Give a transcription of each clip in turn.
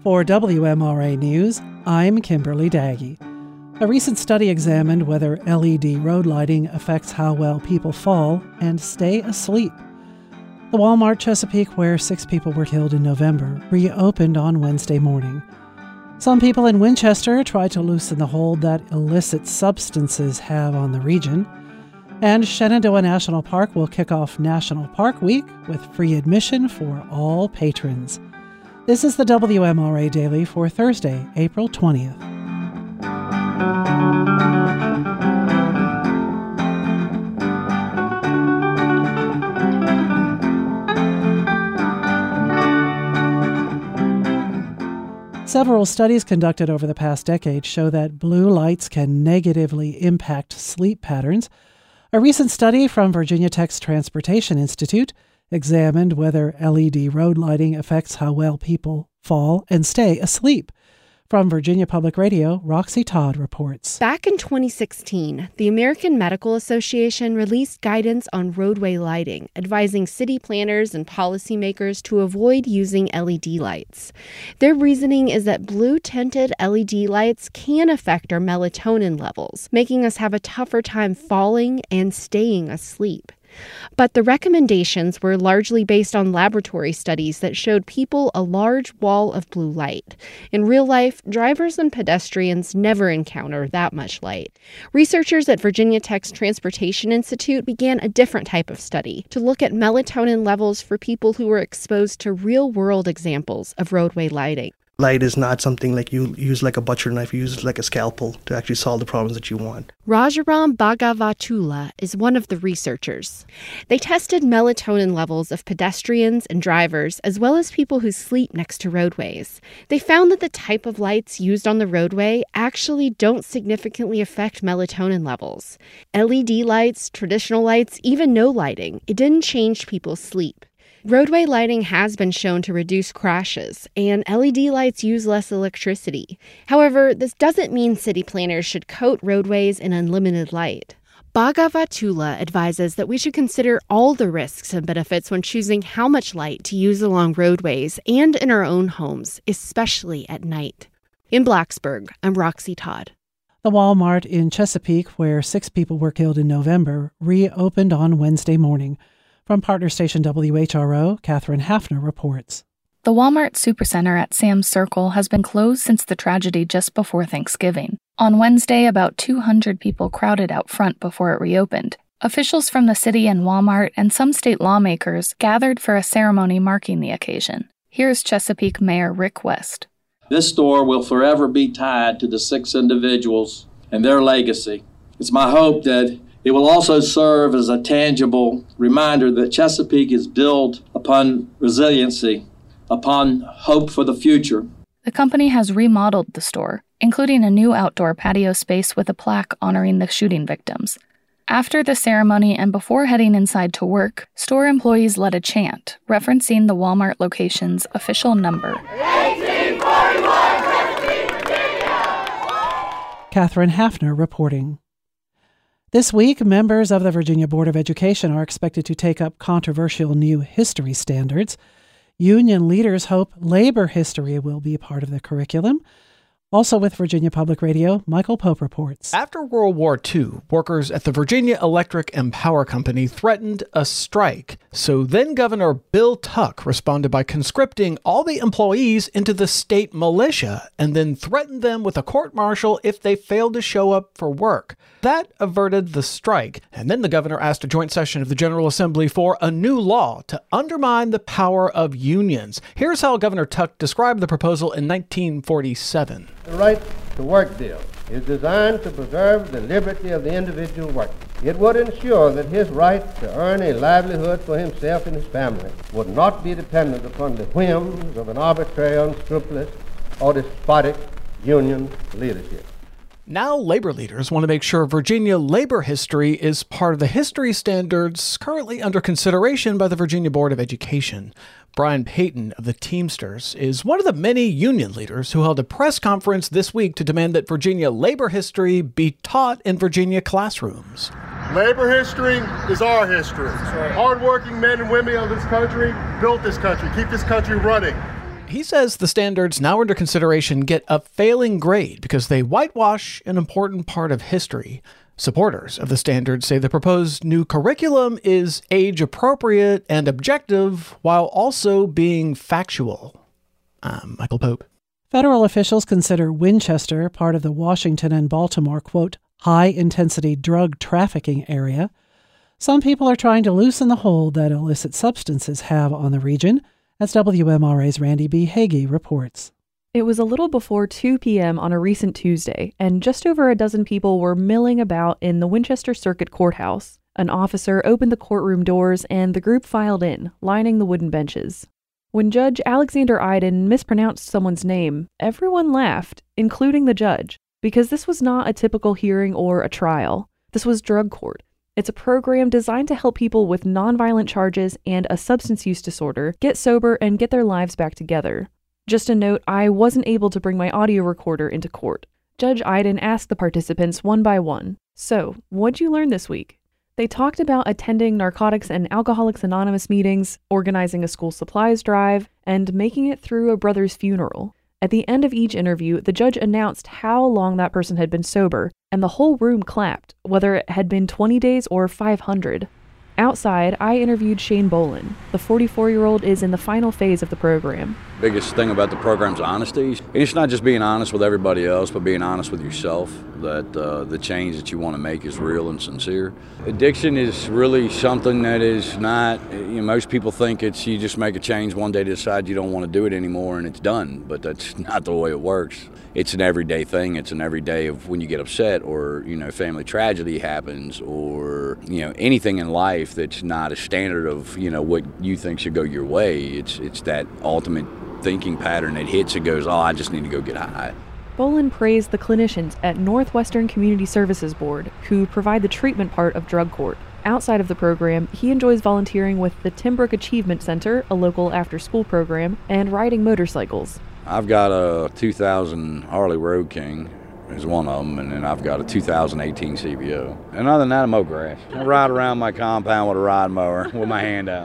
For WMRA News, I'm Kimberly Daggy. A recent study examined whether LED road lighting affects how well people fall and stay asleep. The Walmart Chesapeake, where 6 people were killed in November, reopened on Wednesday morning. Some people in Winchester tried to loosen the hold that illicit substances have on the region. And Shenandoah National Park will kick off National Park Week with free admission for all patrons. This is the WMRA Daily for Thursday, April 20th. Several studies conducted over the past decade show that blue lights can negatively impact sleep patterns. A recent study from Virginia Tech's Transportation Institute examined whether LED road lighting affects how well people fall and stay asleep. From Virginia Public Radio, Roxy Todd reports. Back in 2016, the American Medical Association released guidance on roadway lighting, advising city planners and policymakers to avoid using LED lights. Their reasoning is that blue-tinted LED lights can affect our melatonin levels, making us have a tougher time falling and staying asleep. But the recommendations were largely based on laboratory studies that showed people a large wall of blue light. In real life, drivers and pedestrians never encounter that much light. Researchers at Virginia Tech's Transportation Institute began a different type of study to look at melatonin levels for people who were exposed to real-world examples of roadway lighting. Light is not something like you use like a butcher knife, you use it like a scalpel to actually solve the problems that you want. Rajaram Bhagavatula is one of the researchers. They tested melatonin levels of pedestrians and drivers, as well as people who sleep next to roadways. They found that the type of lights used on the roadway actually don't significantly affect melatonin levels. LED lights, traditional lights, even no lighting, it didn't change people's sleep. Roadway lighting has been shown to reduce crashes, and LED lights use less electricity. However, this doesn't mean city planners should coat roadways in unlimited light. Bhagavatula advises that we should consider all the risks and benefits when choosing how much light to use along roadways and in our own homes, especially at night. In Blacksburg, I'm Roxy Todd. The Walmart in Chesapeake, where 6 people were killed in November, reopened on Wednesday morning. From partner station WHRO, Catherine Hafner reports. The Walmart Supercenter at Sam's Circle has been closed since the tragedy just before Thanksgiving. On Wednesday, about 200 people crowded out front before it reopened. Officials from the city and Walmart and some state lawmakers gathered for a ceremony marking the occasion. Here's Chesapeake Mayor Rick West. This store will forever be tied to the 6 individuals and their legacy. It's my hope that it will also serve as a tangible reminder that Chesapeake is built upon resiliency, upon hope for the future. The company has remodeled the store, including a new outdoor patio space with a plaque honoring the shooting victims. After the ceremony and before heading inside to work, store employees led a chant referencing the Walmart location's official number. 1841, Chesapeake, Virginia! Catherine Hafner reporting. This week, members of the Virginia Board of Education are expected to take up controversial new history standards. Union leaders hope labor history will be part of the curriculum. Also with Virginia Public Radio, Michael Pope reports. After World War II, workers at the Virginia Electric and Power Company threatened a strike. So then Governor Bill Tuck responded by conscripting all the employees into the state militia and then threatened them with a court-martial if they failed to show up for work. That averted the strike, and then the governor asked a joint session of the General Assembly for a new law to undermine the power of unions. Here's how Governor Tuck described the proposal in 1947. The right to work bill is designed to preserve the liberty of the individual worker. It would ensure that his right to earn a livelihood for himself and his family would not be dependent upon the whims of an arbitrary, unscrupulous, or despotic union leadership. Now labor leaders want to make sure Virginia labor history is part of the history standards currently under consideration by the Virginia Board of Education. Brian Payton of the Teamsters is one of the many union leaders who held a press conference this week to demand that Virginia labor history be taught in Virginia classrooms. Labor history is our history. Hardworking men and women of this country built this country, keep this country running. He says the standards now under consideration get a failing grade because they whitewash an important part of history. Supporters of the standards say the proposed new curriculum is age-appropriate and objective while also being factual. I'm Michael Pope. Federal officials consider Winchester part of the Washington and Baltimore, quote, high-intensity drug trafficking area. Some people are trying to loosen the hold that illicit substances have on the region, as WMRA's Randy B. Hagee reports. It was a little before 2 p.m. on a recent Tuesday, and just over a dozen people were milling about in the Winchester Circuit Courthouse. An officer opened the courtroom doors, and the group filed in, lining the wooden benches. When Judge Alexander Iden mispronounced someone's name, everyone laughed, including the judge, because this was not a typical hearing or a trial. This was drug court. It's a program designed to help people with nonviolent charges and a substance use disorder get sober and get their lives back together. Just a note, I wasn't able to bring my audio recorder into court. Judge Iden asked the participants one by one, "So, what'd you learn this week?" They talked about attending Narcotics and Alcoholics Anonymous meetings, organizing a school supplies drive, and making it through a brother's funeral. At the end of each interview, the judge announced how long that person had been sober, and the whole room clapped, whether it had been 20 days or 500. Outside, I interviewed Shane Bolin. The 44-year-old is in the final phase of the program. Biggest thing about the program's honesty. It's not just being honest with everybody else, but being honest with yourself, that the change that you want to make is real and sincere. Addiction is really something that is not, most people think it's you just make a change one day to decide you don't want to do it anymore and it's done, but that's not the way it works. It's an everyday thing. It's an everyday of when you get upset or, family tragedy happens or, anything in life that's not a standard of, what you think should go your way. It's that ultimate thinking pattern that hits and goes, I just need to go get high. Bolin praised the clinicians at Northwestern Community Services Board who provide the treatment part of drug court. Outside of the program, he enjoys volunteering with the Timbrook Achievement Center, a local after-school program, and riding motorcycles. I've got a 2000 Harley Road King is one of them, and then I've got a 2018 CVO. And other than that, I mow grass. I ride around my compound with a ride mower with my hand out.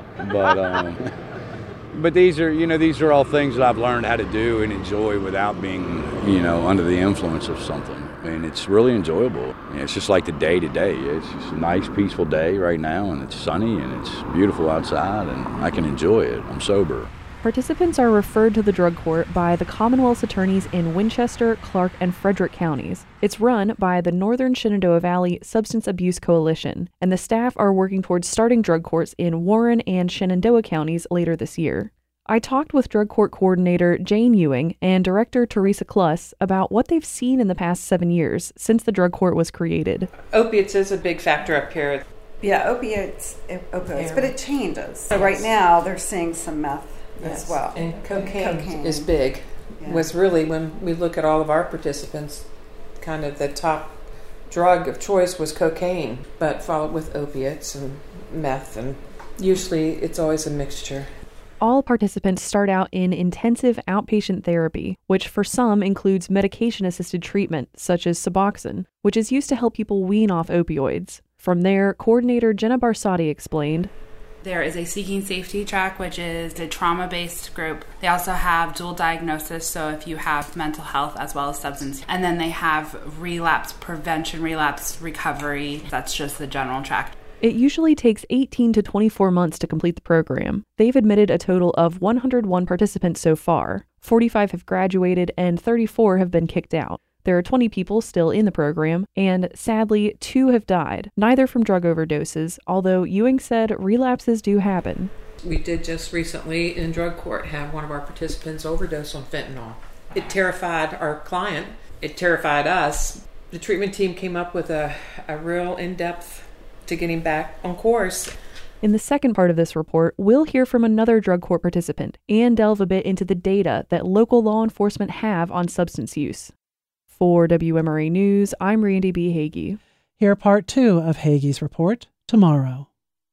But these are all things that I've learned how to do and enjoy without being, under the influence of something. And it's really enjoyable. It's just like the day to day. It's just a nice, peaceful day right now, and it's sunny and it's beautiful outside, and I can enjoy it. I'm sober. Participants are referred to the drug court by the Commonwealth's attorneys in Winchester, Clark, and Frederick counties. It's run by the Northern Shenandoah Valley Substance Abuse Coalition, and the staff are working towards starting drug courts in Warren and Shenandoah counties later this year. I talked with drug court coordinator Jane Ewing and director Teresa Kluss about what they've seen in the past 7 years since the drug court was created. Opiates is a big factor up here. Yeah, opioids, but it changes. So right now they're seeing some meth as well. And cocaine is big. Yeah. Was really, when we look at all of our participants, kind of the top drug of choice was cocaine, but followed with opiates and meth, and usually it's always a mixture. All participants start out in intensive outpatient therapy, which for some includes medication-assisted treatment, such as Suboxone, which is used to help people wean off opioids. From there, coordinator Jenna Barsati explained, there is a Seeking Safety track, which is a trauma-based group. They also have dual diagnosis, so if you have mental health as well as substance. And then they have relapse prevention, relapse recovery. That's just the general track. It usually takes 18 to 24 months to complete the program. They've admitted a total of 101 participants so far. 45 have graduated and 34 have been kicked out. There are 20 people still in the program, and sadly, 2 have died, neither from drug overdoses, although Ewing said relapses do happen. We did just recently in drug court have one of our participants overdose on fentanyl. It terrified our client. It terrified us. The treatment team came up with a real in-depth to get him back on course. In the second part of this report, we'll hear from another drug court participant and delve a bit into the data that local law enforcement have on substance use. For WMRA News, I'm Randy B. Hagee. Hear part 2 of Hagee's report tomorrow.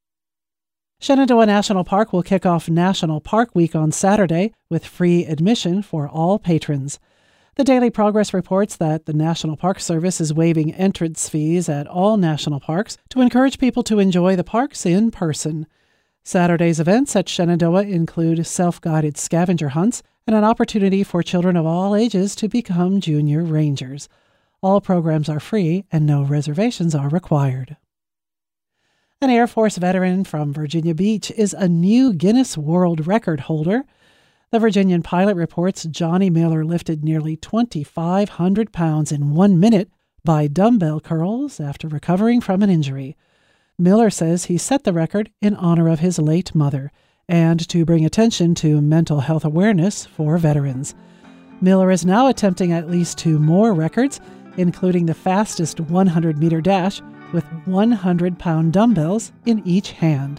Shenandoah National Park will kick off National Park Week on Saturday with free admission for all patrons. The Daily Progress reports that the National Park Service is waiving entrance fees at all national parks to encourage people to enjoy the parks in person. Saturday's events at Shenandoah include self-guided scavenger hunts, and an opportunity for children of all ages to become junior rangers. All programs are free and no reservations are required. An Air Force veteran from Virginia Beach is a new Guinness World Record holder. The Virginian pilot reports Johnny Miller lifted nearly 2,500 pounds in 1 minute by dumbbell curls after recovering from an injury. Miller says he set the record in honor of his late mother and to bring attention to mental health awareness for veterans. Miller is now attempting at least 2 more records, including the fastest 100-meter dash with 100-pound dumbbells in each hand.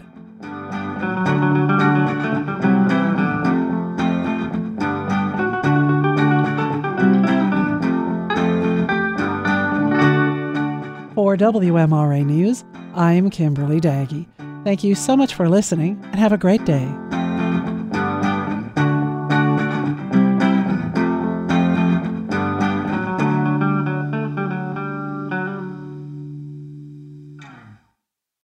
For WMRA News, I'm Kimberly Daggy. Thank you so much for listening and have a great day.